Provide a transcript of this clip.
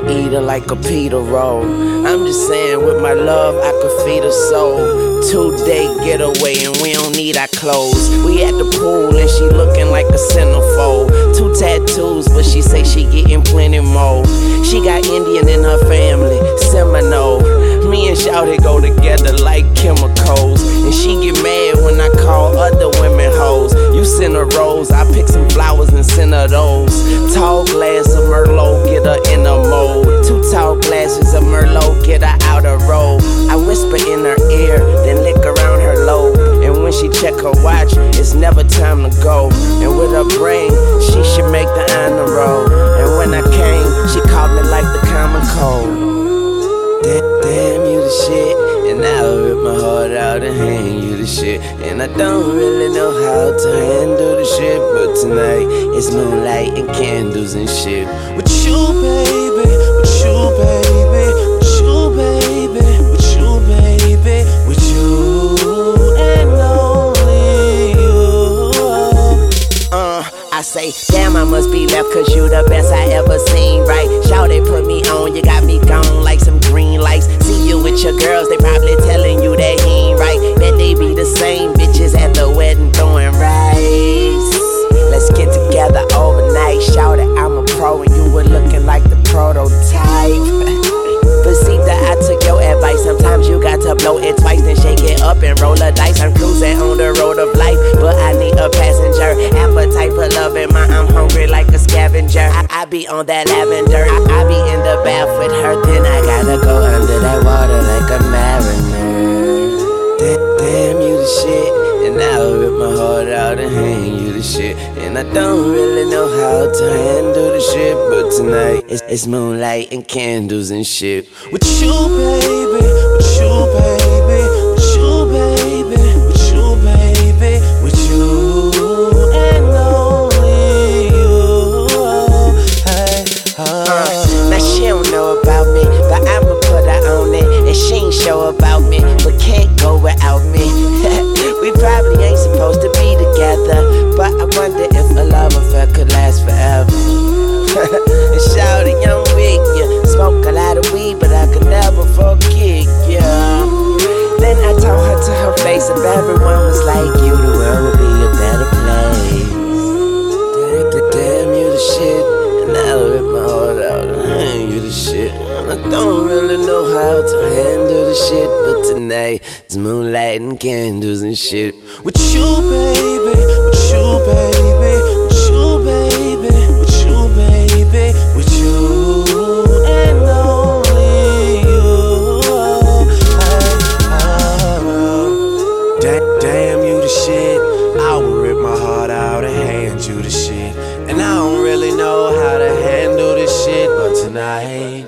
eat her like a pita roll. I'm just saying, with my love, I could feed her soul. 2-day getaway and we don't need our clothes. We at the pool and she looking like a centerfold. 2 tattoos, but she say she getting plenty more. She got Indian in her family, Seminole. Me and Shawty go together like chemicals. And she get mad when I call other women hoes. You send her rose, I pick some flowers and send her those. Tall glass of Merlot, get her in a mold. 2 tall glasses of Merlot, get her out of roll. I whisper in her ear, then lick around her lobe. And when she check her watch, it's never time to go. And with her brain, she should make the honor roll. And when I came, she called me like the common cold. Damn, you the shit, and I'll rip my heart out and hand you the shit. And I don't really know how to handle the shit, but tonight it's moonlight and candles and shit. With you, baby, with you, baby, with you, baby, with you, baby, with you, and only you. I say, damn, I must be left, cause you the best I ever seen, right? Shawty put me on, you got me gone like some green lights. See you with your girls, they probably telling you that he ain't right. Bet they be the same bitches at the wedding throwing rice. Let's get together overnight, Shawty, I'm a pro and you were looking like the prototype. But see that I took your advice, sometimes you got to blow it twice, then shake it up and roll a dice. I'm cruising on the road of life, but I need a passenger. Appetite for loving my, I'm hungry like a scavenger. I be on that lavender, I be in the bath with her, then I gotta go under that water like a mariner. Damn, you the shit, and I'll rip my heart out and hand you the shit. And I don't really know how to handle the shit, but tonight it's moonlight and candles and shit. With you, baby, with you, baby, with you, baby, with you, baby, with you, and only you. Hey, now she don't know about me, but I'ma put her on it. And she ain't sure about me, but can't go without me. We probably ain't supposed to be together, but I wonder if a love affair could last forever. And Shawty, I'm with ya. Smoke a lot of weed, but I could never forget ya. Then I told her to her face, if everyone was like you, the world would be a better place. Damn, you the shit, and I'll rip my heart out and hand you the shit. And I don't really know how to handle the shit, but tonight it's moonlight and candles and shit. With you, baby, with you, baby, with you, baby, with you, baby, with you, and only you. Damn, you the shit, I will rip my heart out and hand you the shit. And I don't really know how to handle this shit, but tonight